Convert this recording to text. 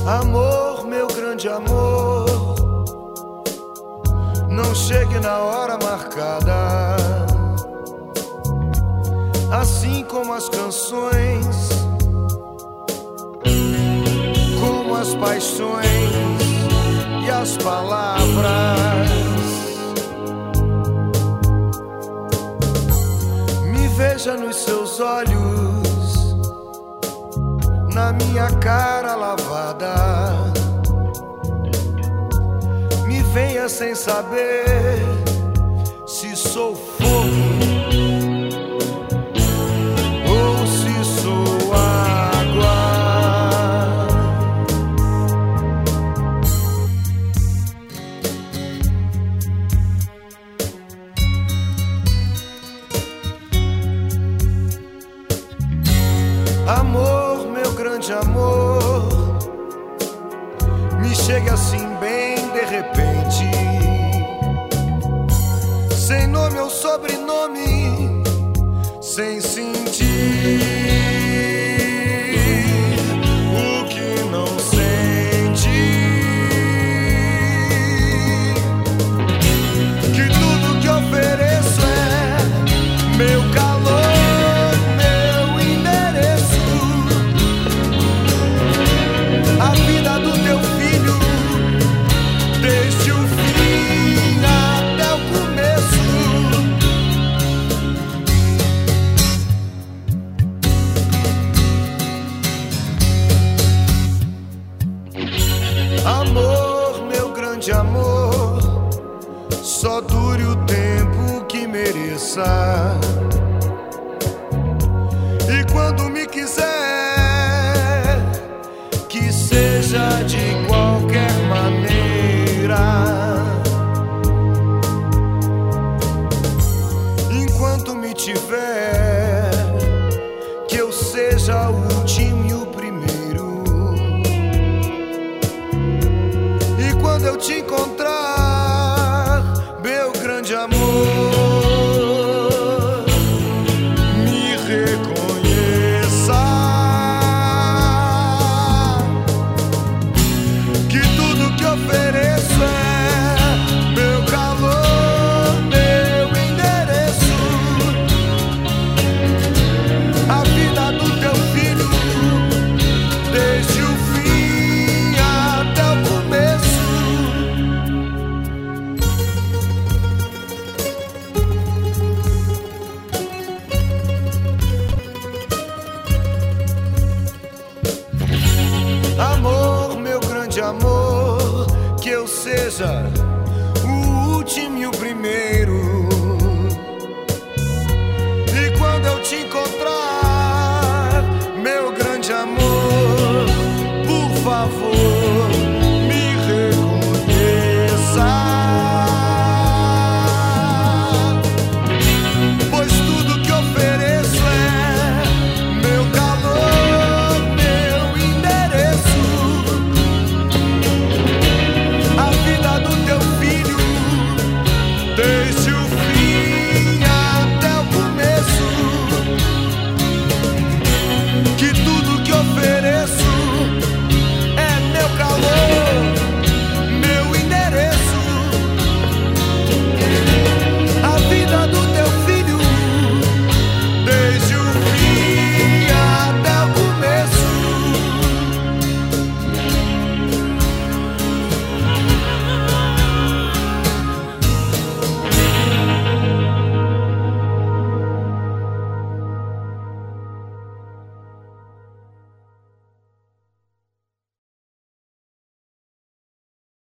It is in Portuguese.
Amor, meu grande amor, não chegue na hora marcada. Assim como as canções, como as paixões e as palavras. Me veja nos seus olhos, na minha cara lavada. Me venha sem saber se sou fogo ou se sou água. Amor, meu grande amor, me chegue assim bem de repente, sem nome ou sobrenome, sem sentir o que não sente. Que tudo que ofereço é meu calor, a vida do teu filho, desde o fim até o começo. Amor, meu grande amor, só dure o tempo que mereça. E quando me quiser, que seja de qualquer maneira. Enquanto me tiver, que eu seja o último e o primeiro. E quando eu te encontrar, meu grande amor, me reconheça. Ofereço é meu calor, meu endereço, a vida do teu filho, desde o fim até o começo. Amor, meu grande amor, que eu seja o último e o primeiro.